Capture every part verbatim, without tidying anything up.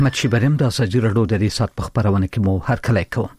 مچ بریم د سجی رډو د ریسات په خبرونه کې مو هر کله کوم.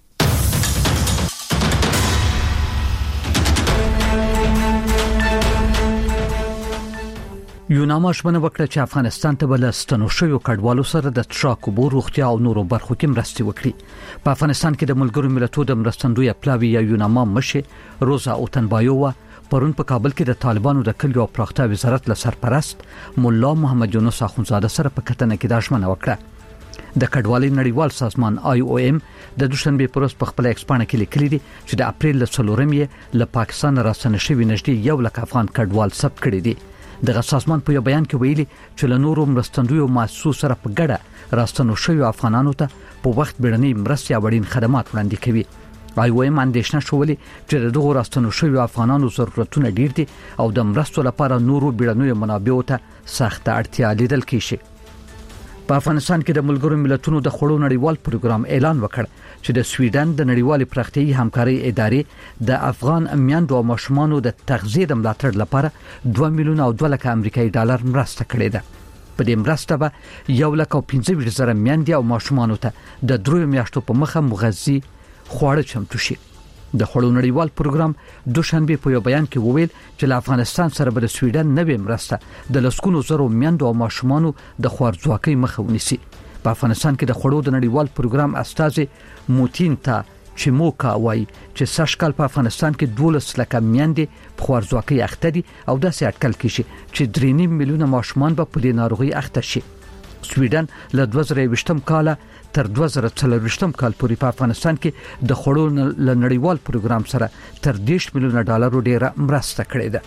یوناما شمنه وکړه چې افغانستان ته بل ستنو شوی کډوالو سره د تشاک بو روغتیا او نورو برخو کې مرستې وکړي. په افغانستان کې د ملګرو ملتونو د مرستندوی پلاوی یا یوناما مشه روزا اوتنبایووا پرون په کابل کې د طالبانو د کلیو پراختیا وزارت له سرپرست مولا محمد یونس اخونزاده سره په کتنه کې د اشمنه وکړه. د کډوالۍ نړیوال سازمان آی او ام د دوشنبه پروس په خپل ایکسپانه کې لیکلي دي چې د اپریل له څلورمې له پاکستان راستنه شوی نږدې یو لک افغان کډوال ثبت کړي دي. د سازمان په یو بیان کې ویلي چې له نورو مرستندویو مؤسسو سره په ګډه راستنو شوی افغانانو ته په وخت بیړنۍ مرستې او اړین خدمات وړاندې کوي. آی او ام اندېښنه شولې چې دغه راستنو شوی افغانانو ضرورتونه ډیر دي او د مرستو لپاره نورو بیړنیو منابعو ته سخت اړتیا لیدل کیږي. په افغانستان کې د ملګرو ملتونو د خړو نړیوال پروګرام اعلان وکړ چې د سویډن د نړیوال پراختیایي همکاري ادارې د افغان میندو او ماشومانو د تغذیه د ملاتړ لپاره دوه میلیونه او دوه لک امریکایي ډالر مرسته کړې ده. په دې مرسته به یو لک او پنځه ویشت زره میندې او ماشومانو ته د درو میاشتو په مخه مغذي خواړه چمتو شي. د خړو نړیوال پروګرام دوشنبه په یو بیان کې وویل چې له افغانستان سره به د سویډن نوې مرسته د لسکونو زرو میندو او ماشومانو د خوارځواکۍ مخه ونیسي. په افغانستان کې د خړو د نړیوال پروګرام استاذ موتین تا چموکا وایي چې سشکل په افغانستان کې دولس لک میندې په خوارځواکۍ اخته دي او داسې اټکل کیږي چې درې نیم میلیونه ماشومان به په دې ناروغي اخته شي. سویډن له دوه زره یوویشتم کال تر دوه زره څلورویشتم کال پورې په افغانستان کې د خړو له نړیوال پروګرام سره تر دیش میلیونه ډالر ډیره مرسته کړې ده.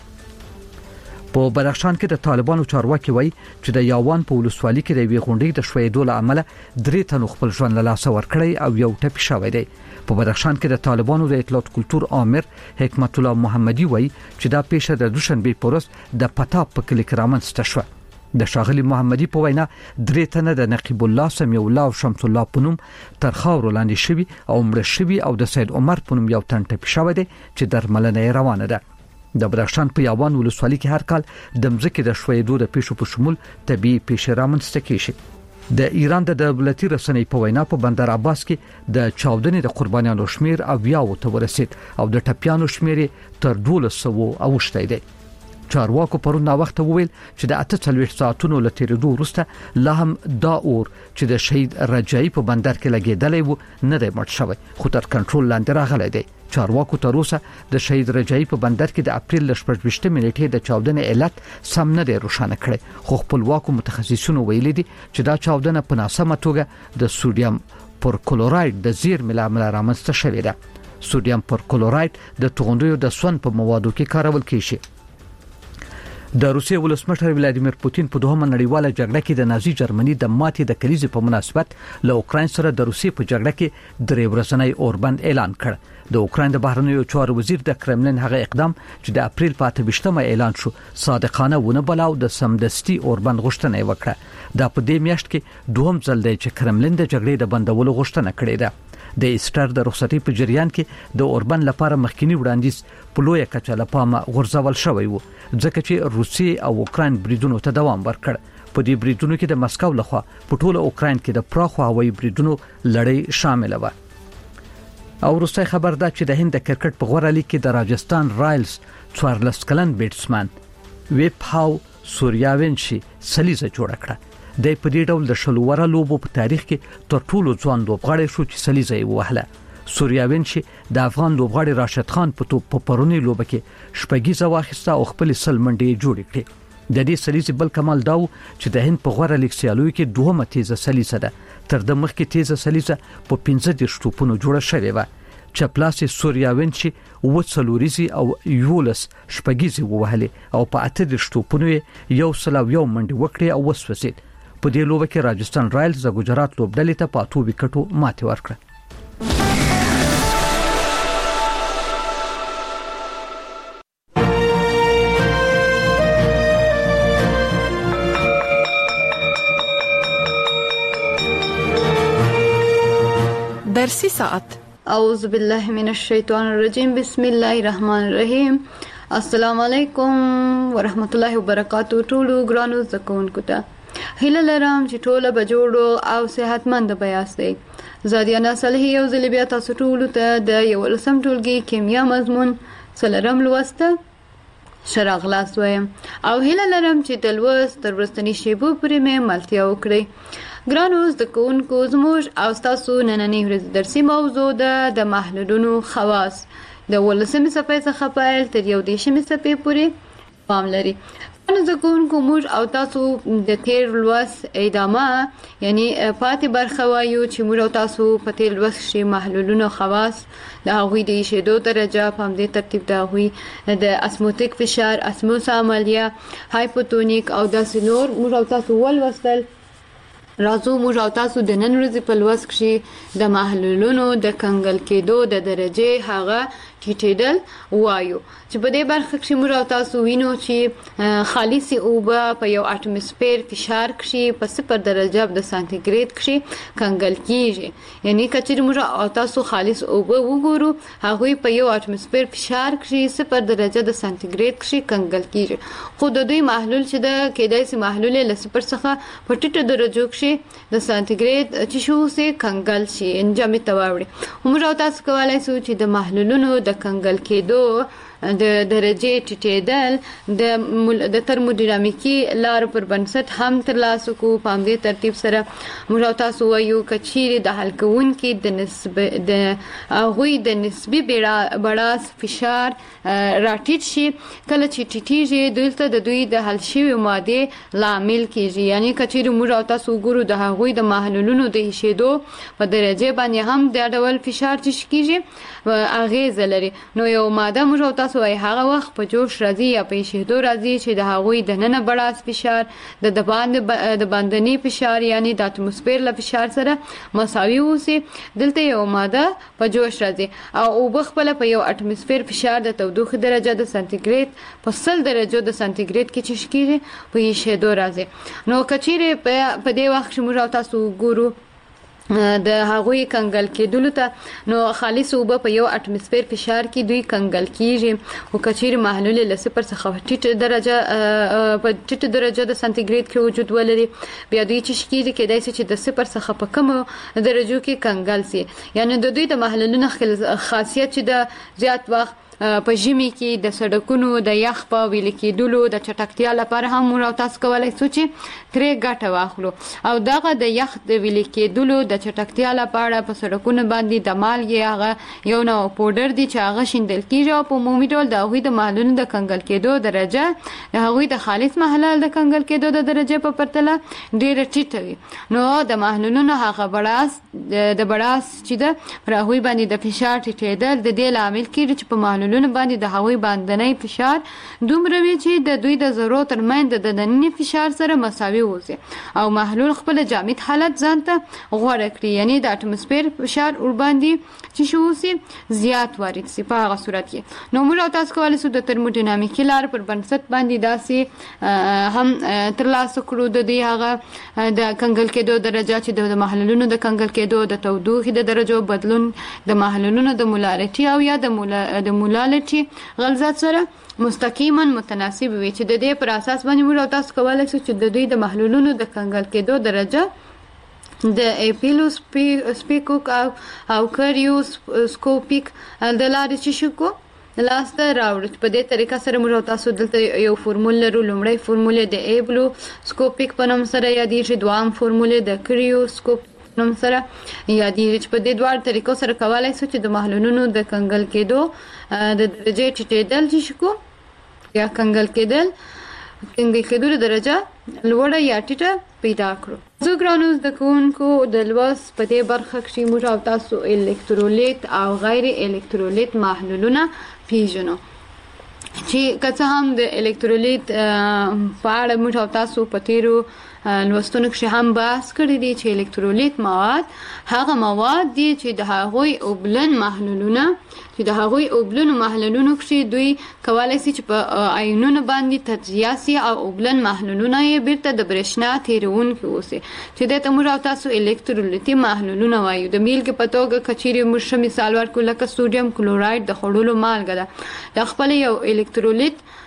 په بدخشان کې د طالبانو چارواکي وایي چې د یاوان په ولسوالۍ کې د وی غونډې د شویدو له امله درې تنو خپل ژوند له لاسه ورکړی او یو ټپي شوی دی. په بدخشان کې د طالبانو د اطلاعات کلتور امر حکمت الله محمدي وایي چې دا پیښه د دوشنبه پروس د پتاب په کلی کې رامنځته شوه. د شاغلی محمدي په وینا درې تنه د نقیب الله سمیع الله او شمس الله پونم تر خاور لاندې شوی او مړ شوی او د سید عمر پونم یو تن ټپي شوی دی چې درملنه روانه ده. د بدخشان په یاوان ولسوالۍ کې هر کال د مځکې د شویدو د پیښو په شمول طبي پیښې رامنځته کیږي. د ایران د دولتي رسنۍ په وینا په بندر عباس کې د چاودنې د قربانیانو شمیر او یاو ته ورسید او د ټپیانو شمیر تر دولس سوه اوښتی دی. چارواکو پرون نا وخت وویل چې د اته څلوېښت ساعتونو له تیریدو وروسته لا هم دا اور چې د شهید رجایی په بندر کې لګیدلی و نه دی مړ شوی خو تر کنټرول لاندې راغلی دی. چارواکو تر اوسه د شهید رجایی په بندر کې د اپریل ل شپږ ویشتمې نیټې د چاودنې علت سم نه دی روښانه کړی خو خپلواکو متخصصینو ویلي دي چې دا چاودنه په ناسمه توګه د سوډیم پرکلوراید د زیرمې له امله رامنځته شوې ده. سوډیم پرکلوراید د توغندیو د سون په موادو کې کارول کیږي. د روسیې ولسمشر ولادیمیر پوتین په دوهمه نړیواله جګړه کې د نازي جرمني د ماتې د کلیزې په مناسبت له اوکراین سره د روسیې په جګړه کې درې ورځنی اوربند اعلان کړ. د اوکراین د بهرنیو چارو وزیر د کرملین هغه اقدام چې د اپریل په اته ویشتمه اعلان شو صادقانه ونه بلاو د سمدستي اوربند غوښتنه وکړه. دا په دې میاشت کې دوهم ځل دی چې کرملین د جګړې د بندولو غوښتنه کړې ده. د ایسټر د رخصتۍ په جریان کې د اوربند لپاره مخکینی وړاندیز په لویه کچه له پامه غورځول شوی و ځکه چې روسیې او اوکراین بریدونو ته دوام ورکړ. په دې بریدونو کې د مسکو لخوا په ټوله اوکراین کې د پراخو هوایي بریدونو لړۍ شامل و. او وروسته خبر ده چې د هند د کرکټ په غوړه لیګ کې د راجستان رایلز څوارلس کلن بیټسمن ویپ هاو سوریاونشي سلیزه جوړ کړه. د په دې ډول د شلوره لوبو په تاریخ کې تر ټولو ځوان لوبغاړی شو چې سلیزه یې وهله. سوریاونشي د افغان لوبغاړي راشد خان په توپ په پرونی لوبه کې شپږیزه واخیسته او خپل سل منډې جوړې کړې. د دې سلیزې بل کمال داو چې د هند په غوړه لیګ سیالیو کې دوهمه تیزه سلیزه ده. تر د مخکې تیزه سلیزه په پنځه دیرش توپونو جوړه شوې و. چپلاسي سوریاونشي و څلوریزي او یولس شپږیزي ووهلې او په اته دیرش توپونو یو سل او یو منډې وکړې او وسوسید. په دې لوبه کې راجستان رایلز د ګجرات لوبډلې ته په اتو وکټو ماتې ورکړه. درسي ساعت. اعوذ بالله من الشیطان الرجیم بسم الله الرحمن الرحیم. السلام علیکم ورحمت الله وبرکاتہ. ټولو ګرانو زکونکو ته هیله لرم چې ټوله به جوړو او صحتمند به یاستئ. زادیانا صالحي یو ځل بیا تاسو ټولو ته د یولسم ټولګي کیمیا مضمون څلورم لوست ښه راغلاست وایم او هیله لرم چې د لوست تر وروستني شیبو پورې مې ملتیا وکړئ. ګرانو زده کوونکو، زموږ او ستاسو نننۍ ورځې درسي موضوع ده د محلولونو خواص. د اوولسمې صفحې څخه پیل تر یو دېرشمې صفحې پورې پام لري. زده کوونکو، موږ او تاسو د تیر لوست ادامه یعنی پاتې برخه وایو چې موږ او تاسو په تیر لوست کې محلولونو خواص، د هغوی د ایشېدو درجه، په همدې ترتیب د هغوی د اسموتیک فشار، اسموس عملیه، هایپوتونیک او داسې نور موږ او تاسو ولوستل. راځو موږ او تاسو د نن ورځې په لوست کې د محلولونو د کنګل کېدو د درجې هغه ټیټېدل وایو چې په دې برخه کې موږ او تاسو وینو چې خالصي اوبه په یو اټموسفیر فشار کې په صفر درجه د سانتیګریډ کې کنګل کیږي. یعنی کچې موږ او تاسو خالص اوبه وګورو، هغه په یو اټموسفیر فشار کې صفر درجه د سانتیګریډ کې کنګل کیږي. خو د دوی محلول چې د کېدای سي محلول له صفر څخه په ټیټه درجه کې د سانتیګریډ چې شو سي کنګل شي انجام ته واوړي. موږ او تاسو کولای شو چې د محلولونو د کنګل کېدو د درجه ټیټېدل د د ترمودینامیکي لارو پر بنسټ هم ترلاسه کوو. په همدې ترتیب سره موږ او تاسو وایو کچېرې د حل کوونکي د نسب د هغوی د نسبي بړاس فشار راټیټ شي. کله چې ټیټېږي دلته د دوی د حل شوي مادې لامل کېږي. یعنی کچېرې موږ او تاسو وګورو د هغوی د محلولونو د ایشېدو په درجه باندې هم د ډول فشار چې کېږي اغیزه لري. نو یو ماده موږ او تاسو وایي هغه وخت په جوش راځي یا په ایشېدو راځي چې د هغوی د ننه بړاس فشار د د باندې د باندني فشار یعنی د اتموسفیر له فشار سره مساوي اوسي. دلته یو ماده په جوش راځي او اوبه خپله په یو اتموسفیر فشار د تودوخې درجه د سانتیګریډ په سل درجو د سانتیګریډ کې چې کېږي په ایشېدو راځي. نو کچېرې په دې وخت چې موږ او تاسو وګورو د هغوی کنګل کېدلو ته نو خالص اوبه په یو اټموسفیر فشار کې دوی کنګل کېږي. او کچېرې محلول له صفر څخه ټیټه درجه په ټیټه درجه د سانتیګریډ کې وجود ولري، بیا دوی چې کېږي کېدای شي چې د صفر څخه په کمو درجو کې کنګل سي. یعنی د دوی د محلولونو خاصیت چې د زیات وخت په ژمي کې د سړکونو د یخ په ویلې کېدلو د چټکتیا لپاره هم موږ او تاسو کولای شو چې ترې ګټه واخلو. او دغه د یخ د ویلې کېدلو د چټکتیا لپاره په سړکونو باندې د مالګې هغه یو نوع پوډر دی چې هغه شیندل کېږي او په عمومي ډول د هغوی د محلولونو د کنګل کېدو درجه د هغوی د خالص محلول د کنګل کېدو د درجې په پرتله ډېره ټیټه وي. نو د محلولونو هغه بړاس د بړاس چې ده پر هغوی باندې د فشار ټیټېدل د دې لامل کېږي چې په محلولونو باندې د هغوی باندنی فشار دومره وي چې د دوی د ذرو ترمنځ د دنني فشار سره مساوي اوسي او محلول خپل جامد حالت ځان ته غوره کړي. یعنی د اټموسفیر فشار ور باندې چې شو اوسي زیات وارد سي. په هغه صورت کې نو موږ او تاسو کولای شو د ترمودینامیکي لار پر بنسټ باندې داسې هم ترلاسه کړو د دې هغه د کنګل کېدو درجه چې د محلولونو د کنګل کېدو د تودوخې د درجو بدلون د محلولونو د مولارټي او یا د مولا مولالټي غلظت سره مستقیما متناسب وي چې د دې پر اساس باندې موږ تاسو کولای شو چې د دوی د محلولونو د کنګل کېدو درجه د ایپیلوسپیکوک او او کریوسکوپیک د لارې چې شکو لاسته راوړو. په دې طریقه سره موږ تاسو دلته یو فورمول لرو. لومړی فورمول د ایپیلوسکوپیک په نوم سره یادېږي، دوام فورمول د کریوسکوپ نوم سره یادېږي چې په دې دوه طریقو سره کولای شو چې د محلولونو د کنګل کېدو د درجې ټیټېدل چې شکو یا کنګل کېدل کنګل کېدو درجه لوړه یا ټیټه پیدا کړو. زه ګرانو زده کوونکو د لوست په دې برخه کې موږ او تاسو الکترولیت او غیر الکترولیت محلولونه پیژنو چې که څه هم د الکترولیت په اړه موږ او تاسو په تیرو لوستونو کې هم بحث کړی دی چې الکترولیت مواد هغه مواد دي چې د هغوی اوبلن محلولونه چې د هغوی اوبلن محلولونو کې دوی کولای شي چې په آیونونو باندې تجزیه شي او اوبلن محلولونه یې بیرته د برېښنا تیرونکي اوسي چې د ته موږ او تاسو الکترولیتي محلولونه وایو. د بیلګې په توګه کچېرې موږ ښه مثال ورکړو لکه سوډیم کلورایډ د خوړلو مالګه ده. د خپل یو الکترولیت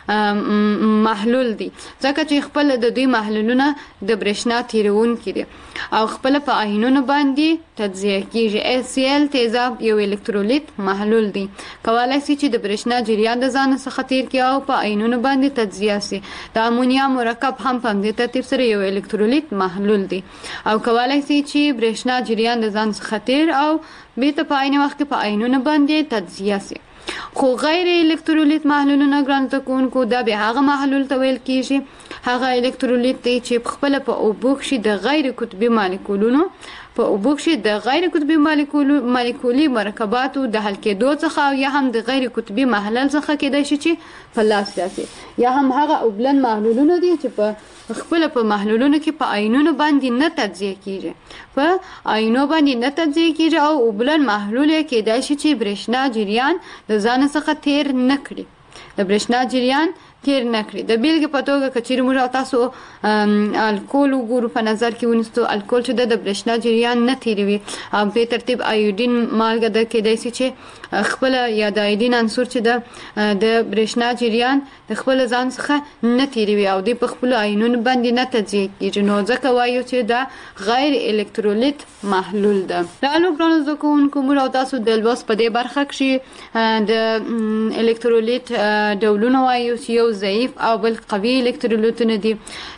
محلول دي ځکه چې خپل د دوی محلولونه د برېښنا تیرونکي دي او خپل په آینونو باندې تجزیه کیږي. ایل سی ایل تیزاب یو الکترولیت محلول دی، کولای شي چې د برېښنا جریان د ځان څخه تیر کړي او په آینونو باندې تجزیه شي. د امونیا مرکب هم په دې ترتیب سره یو الکترولیت محلول دی او کولای شي چې برېښنا جریان د ځان څخه تیر او بیرته په عین وخت کې په آینونو باندې تجزیه شي. خو غیر الکترولیت محلولونه ګران تکونکو دا به هغه محلول ته ویل کیږي هغه الکترولیت دی چې خپل په اوبو کې د غیر قطبي مالیکولونو په اوبو کې د غیر قطبي مالیکولو مالیکولي مرکباتو د حل کېدو څخه یا هم د غیر قطبي محلل څخه کېدای شي چې په لاس راشي، یا هم هغه اوبلن محلولونه دي چې په خپل په محلولونو کې په آینونو باندې نه تجزیه کیږي، په آینو باندې نه تجزیه کیږي او اوبلن محلول کېدای شي چې برېښنا جریان د ځان څخه تیر نه کړي، د برېښنا جریان تیر نه کړي. د بیلګې په توګه که چیرې موږ تاسو الکول وګورو په نظر کې ونیسو، الکول چې د برېښنا جریان نه تیروي او په ترتیب ایودین مالګه د کېدای شي چې خپل یا د ایودین عنصر چې د د برېښنا جریان د خپل ځان څخه نه تیروي او د په خپل آینونو باندې نه تجزیه کیږي، نو ځکه وایو چې دا غیر الکترولیت محلول ده. رالو ګرانو زده کوونکو موږ تاسو د لوست په دې برخه کې د الکترولیت ډولونه وایو چې یو ضعیف او بل قوي الکترولیتونه دي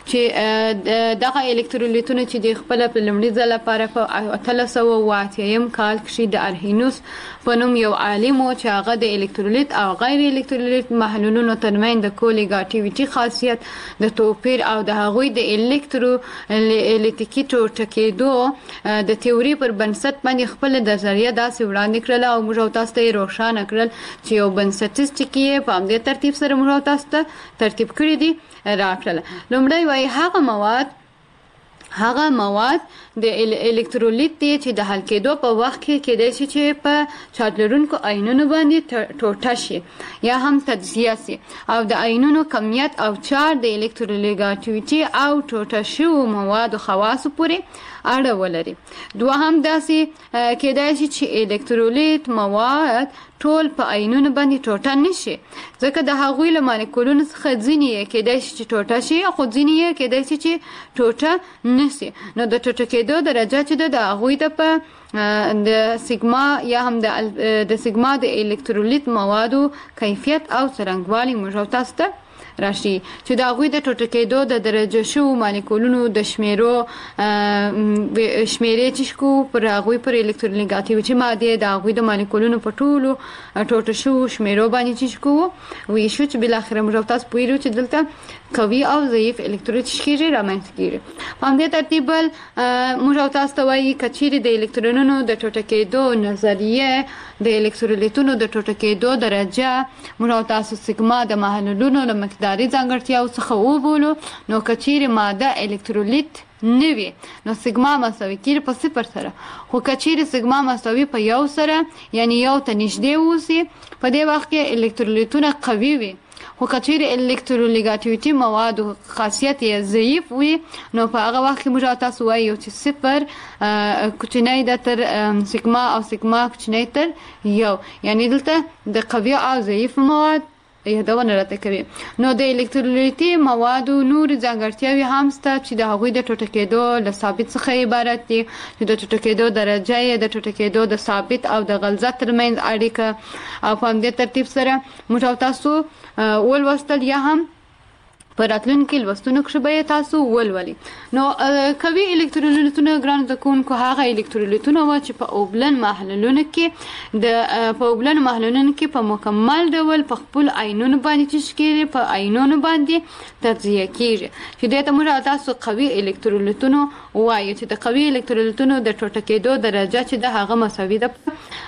چې دغه الکترولیتونه چې د خپل په لومړي ځل لپاره په اتلس سوه اوه اتیا کال کې د ارهینوس په نوم یو عالم چې هغه د الکترولیت او غیر الکترولیت محلولونو ترمنځ د کولیګاټیویټي خاصیت د توپیر او د هغوی د الکترولیتیکي ټوټکېدو د تیوري پر بنسټ باندې خپل نظریه داسې وړاندې کړله او موږ تاسو ته روښانه کړل چې یو بنسټیز ټکي په همدې ترتیب سره موږ تاسو ته ترتیب کړی دي راکړل. لومړی وایي هغه مواد هغه مواد د الکترولیت دی چې د حل کېدو په وخت کې کېدای شي چې په چارج لرونکو آینونو باندې ټوټه شي یا هم تجزیه شي او د آینونو کمیت او چارج د الکترولیګاټیویټي او ټوټه شوو موادو خواصو پورې اړه ولري. دوهم داسې کېدای شي چې الکترولیت مواد ټول په آینونو باندې ټوټه نشي ځکه د هغوی له مالیکولونو څخه ځینې کېدای شي چې ټوټه شي خو ځینې کېدای شي چې ټوټه نشي. نو د ټوټه کېدو درجه چې د هغوی د په د سیګما یا هم د د سیګما د الکترولیت موادو کیفیت او څرنګوالي موږ تاسو ته راشي چې د هغوی د ټوټه کېدو د درجه شوو مالیکولونو د شمیرو شمیرې چې شکو پر هغوی پر الکترولیګاټیویټي مادې د هغوی د مالیکولونو په ټولو ټوټه شوو شمیرو باندې چې شکو وایي شو چې بالاخره موږ تاسو پوهیږو چې دلته قوي او ضعیف الکترولیت شکیږي رامنځته کیږي. په همدې ترتیب موږ تاسو ته وایي که چیرې د الکترونونو د ټوټه کېدو نظریه د الکترولیتونو د ټوټه کېدو درجه موږ تاسو سیګما د محلولونو له مقداري ځانګړتیاو څخه وبولو نو که چیرې ماده الکترولیت نه وي نو سیګما مساوي کیږي په صفر سره، خو که چیرې سیګما مساوي په یو سره یعنی یو ته نږدې اوسي په دې وخت کې الکترولیتونه قوي وي، خو که چیرې الکترولیګاټیویټي موادو خاصیت یې ضعیف وي نو په هغه وخت کې موږ تاسو وایو چې صفر کوچنی ده تر سیګما او سیګما کوچنی تر یو، یعنی دلته د قوي او ضعیف مواد یادونه راته کوي. نو د الکترولیتي موادو نور ځانګړتیاوې هم شته چې د هغوی د ټوټه کېدو له ثابت څخه عبارت دي چې د ټوټه کېدو درجه یې د ټوټه کېدو د ثابت او د غلظت ترمنځ اړیکه او په همدې ترتیب سره موږ تاسو ولوستل یا هم په راتلونکي لوستونو کې به تاسو ولولئ. نو قوي الکترولیتونه ګران تکونکو هغه الکترولیتونه و چې په اوبلن محلولونو کې د په اوبلن محلولونو کې په مکمل ډول په خپل آینونو باندې تشکیل په آینونو باندې تجزیه کیږي چې د موږ تاسو قوي الکترولیتونه وایي چې د قوي الکترولیتونو د ټوټه کېدو درجه چې د هغه مساوي ده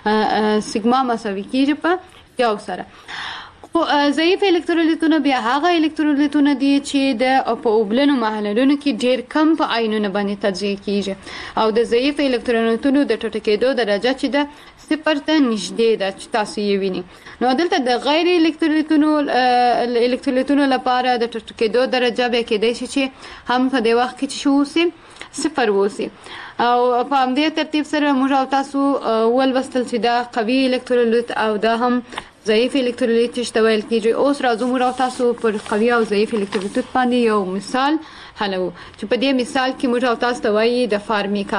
سیګما مساوي کیږي په یو سره. خو ضعیف الکترولیتونه بیا هغه الکترولیتونه دي چې د په اوبلنو محلولونو کې ډیر کم په آینونو باندې تجزیه کیږي او د ضعیف الکترولیتونو د ټوټه کېدو درجه چې د صفر ته نږدې ده چې تاسو یې وینئ. نو دلته د غیر الکترولیتونو الکترولیتونو لپاره د ټوټه کېدو درجه به کېدای شي چې هم په دې وخت کې چې شو سي صفر وسی او په همدې ترتیب سره موږ او تاسو ولوستل چې دا قوي الکترولیت او دا هم ضعیف الکترولیت چې ویل کیږي. اوس راځو موږ او تاسو پر قوي او ضعیف الکترولیت باندې یو مثال حلو چې په دې مثال کې موږ او تاسو ته وایي د فارمیکا